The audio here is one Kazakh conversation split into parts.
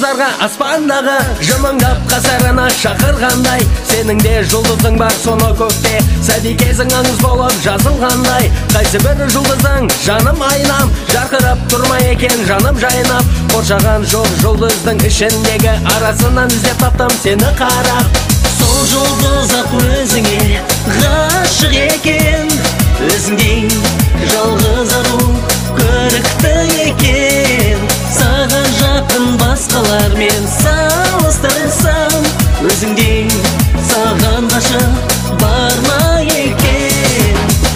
жұлдыздарға аспандағы жымыңдап қасарына шақырғандай, сенің де жұлдызың бар соны көкте, сәдекесің аңыз болып жазылғандай. Қайсы бір жұлдыздың жаным айнам, жарқырап тұрма екен жаным жайнап. Қоршаған жоқ жұлдыздың ішіндегі арасынан іздеп таптым сені қарап. Сол жұлдыз ақ өзіңе ғашық екен, өзіңдей жалғыз ару көрікті екен. Саған жақын басқалармен салыстырсам, өзіңдей саған ғашық бар ма екен?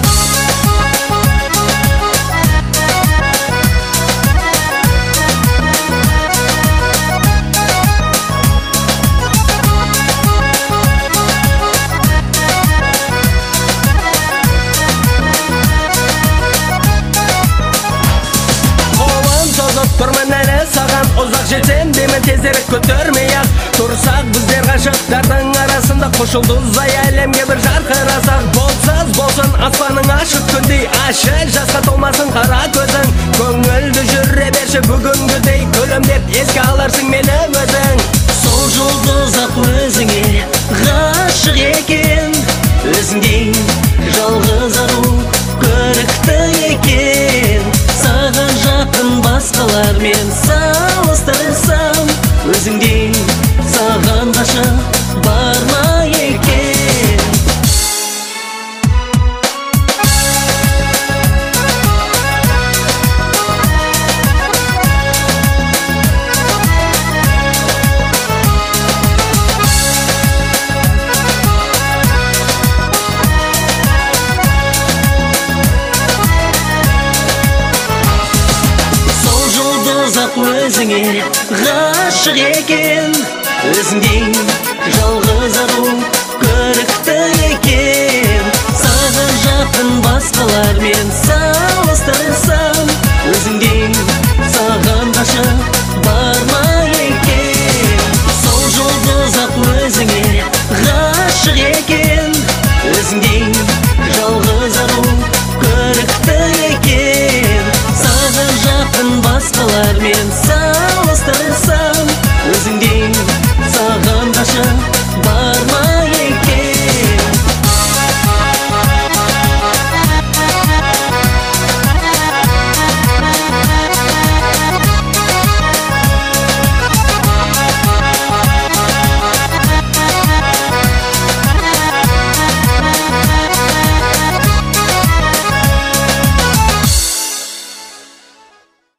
Тұрмын әлі саған, ұзақ жетсем демін тезірек көтермей-ақ. Тұрсақ біздер ғашықтардың арасында, қос жұлдыздай әлемге бір жарқырасақ. Болсыз болсын аспаның ашық күндей, ашы жасқа толмасын қара көзің. Көңілді жүре берші бүгінгідей, күлімдеп еске аларсың мені өзің. Сол жұлдыз ақ өзіңе ғашық екен, өзіңдей жалғыз ару көрікті екен. Саған жақын басқалармен салыстырсам, өзіңдей саған ғашық бар ма екен? Өзіңе ғашық екен, өзіңдей жалғыз ару көрікті екен. Саған жақын басқалармен салыстырсам, өзіңдей саған ғашық бар ма екен? Сол жұлдыз ақ өзіңе ғашық екен, өзіңдей жалғыз ару көрікті екен. Саған жақын басқалармен